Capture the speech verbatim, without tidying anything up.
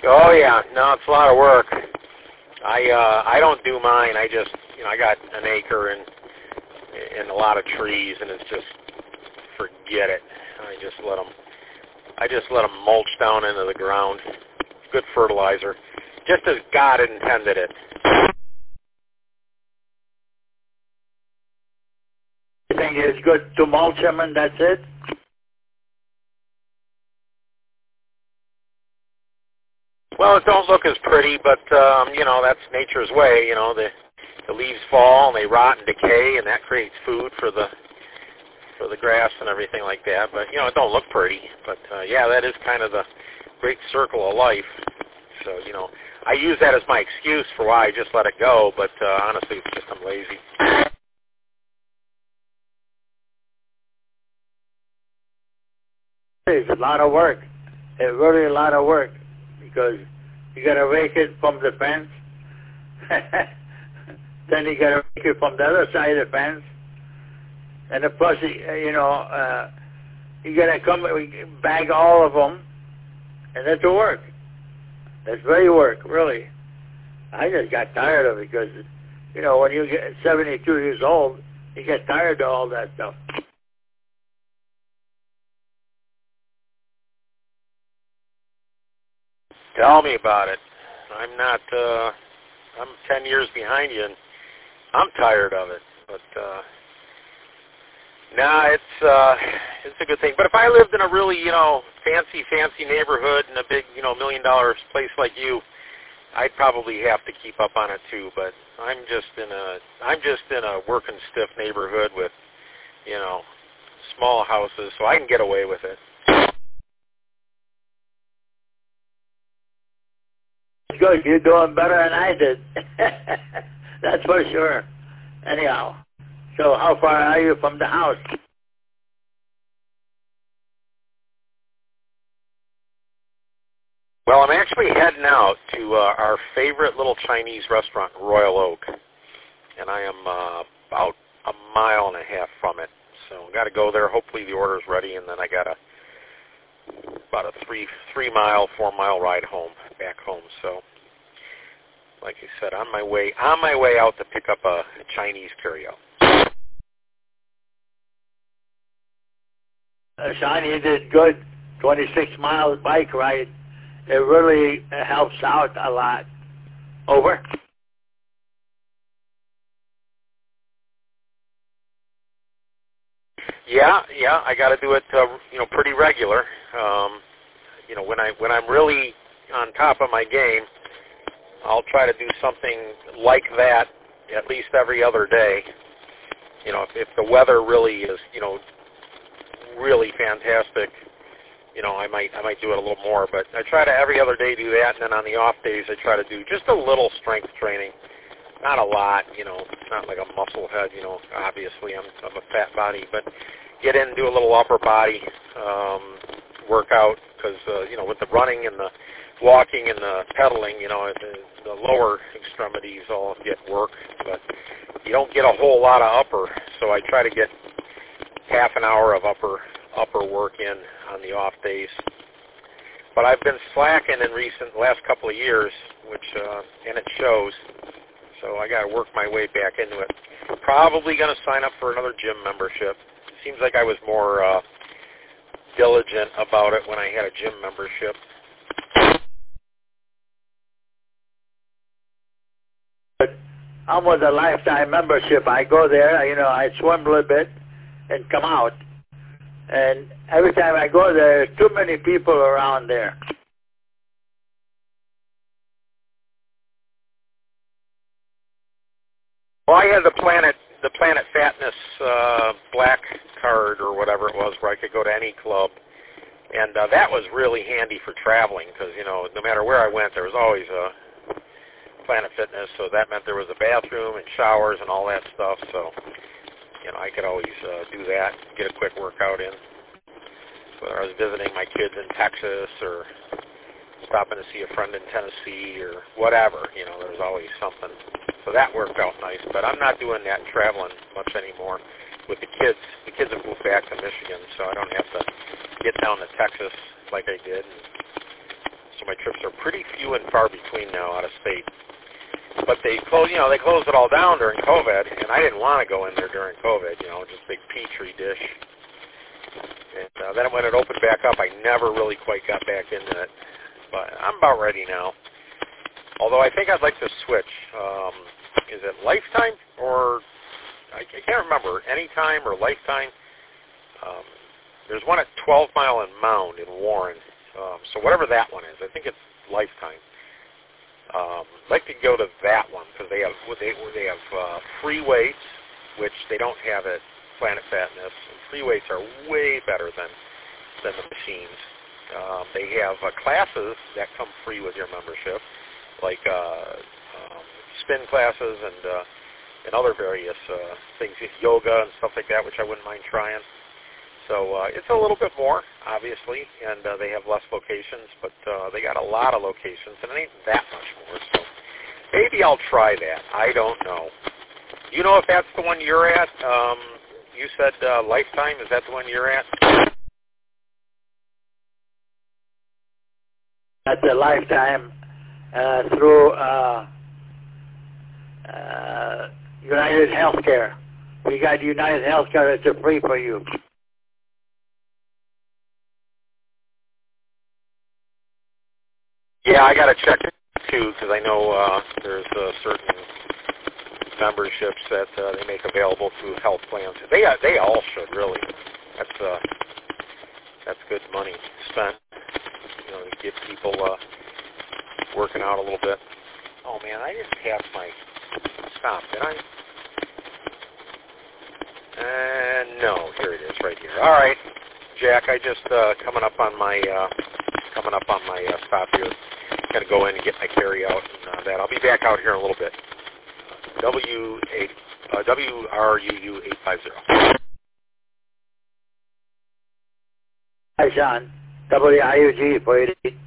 Oh yeah, no, it's a lot of work. I uh, I don't do mine. I just, you know, I got an acre and and a lot of trees, and it's just forget it. I just let them. I just let them mulch down into the ground. Good fertilizer, just as God intended it. You think it's good to mulch them and that's it? Well, it don't look as pretty, but um, you know, that's nature's way. You know, the the leaves fall and they rot and decay, and that creates food for the for the grass and everything like that. But you know, it don't look pretty. But uh, yeah, that is kind of the great circle of life. So you know, I use that as my excuse for why I just let it go. But uh, honestly, it's just I'm lazy. It's a lot of work. It's really a lot of work because you got to rake it from the fence. Then you got to rake it from the other side of the fence. And plus, you know, uh, you got to come bag all of them. And that's a work. That's very work, really. I just got tired of it because, you know, when you get seventy-two years old, you get tired of all that stuff. Tell me about it. I'm not, uh, I'm ten years behind you, and I'm tired of it. But, uh, nah, it's, uh, it's a good thing. But if I lived in a really, you know, fancy, fancy neighborhood in a big, you know, million dollar place like you, I'd probably have to keep up on it too. But I'm just in a, I'm just in a working stiff neighborhood with, you know, small houses, so I can get away with it. Good, you're doing better than I did. That's for sure. Anyhow, so how far are you from the house? Well, I'm actually heading out to uh, our favorite little Chinese restaurant, Royal Oak, and I am uh, about a mile and a half from it. So I've got to go there. Hopefully the order's ready, and then I got a about a three three mile, four mile ride home, back home. So, like I said, on my way on my way out to pick up a, a Chinese carryout. Uh, Sean, you did good. twenty-six miles bike ride. It really helps out a lot. Over. Yeah, yeah, I got to do it, uh, you know, pretty regular. Um, you know, when I when I'm really on top of my game, I'll try to do something like that at least every other day. You know, if, if the weather really is, you know, really fantastic, you know, I might I might do it a little more. But I try to every other day do that, and then on the off days I try to do just a little strength training. Not a lot, you know, it's not like a muscle head, you know, obviously I'm, I'm a fat body, but get in and do a little upper body um, workout because, uh, you know, with the running and the walking and the pedaling, you know, the, the lower extremities all get work, but you don't get a whole lot of upper, so I try to get half an hour of upper upper work in on the off days. But I've been slacking in recent last couple of years, which, uh, and it shows. So I got to work my way back into it. Probably going to sign up for another gym membership. It seems like I was more uh, diligent about it when I had a gym membership. But I'm with a lifetime membership. I go there, you know, I swim a little bit and come out. And every time I go there, there's too many people around there. Well, I had the Planet the Planet Fatness uh, black card or whatever it was, where I could go to any club, and uh, that was really handy for traveling because you know no matter where I went, there was always a Planet Fitness, so that meant there was a bathroom and showers and all that stuff. So you know I could always uh, do that, get a quick workout in. Whether I was visiting my kids in Texas or stopping to see a friend in Tennessee or whatever, you know, there's always something. So that worked out nice, but I'm not doing that traveling much anymore with the kids. The kids have moved back to Michigan, so I don't have to get down to Texas like I did and so my trips are pretty few and far between now out of state. But they close, you know, they closed it all down during COVID, and I didn't want to go in there during COVID, you know, just big petri dish. And uh, then when it opened back up, I never really quite got back into it. But I'm about ready now. Although I think I'd like to switch. Um, is it Lifetime or I, I can't remember, Anytime or Lifetime? Um, there's one at twelve Mile and Mound in Warren. Um, so whatever that one is, I think it's Lifetime. Um, I'd like to go to that one because they have they they have uh, free weights, which they don't have at Planet Fatness. And free weights are way better than than the machines. Um, they have uh, classes that come free with your membership, like uh, um, spin classes and uh, and other various uh, things, yoga and stuff like that, which I wouldn't mind trying. So uh, it's a little bit more, obviously, and uh, they have less locations, but uh, they got a lot of locations, and it ain't that much more. So maybe I'll try that. I don't know. You know if that's the one you're at? Um, you said uh, Lifetime. Is that the one you're at? At the Lifetime uh, through uh, uh, United Healthcare. We got United Healthcare. It's free for you. Yeah, I got to check it too because I know uh, there's uh, certain memberships that uh, they make available through health plans. They uh, they all should really. That's uh, that's good money spent. You know, to get people uh, working out a little bit. Oh man, I didn't pass my stop, did I? Uh, no, here it is, right here. All right, Jack, I just uh, coming up on my uh, coming up on my uh, stop here. Gonna go in and get my carry out and uh, that. I'll be back out here in a little bit. W eight uh, W R U U eight five zero. Hi, Sean. W I U G four eighty.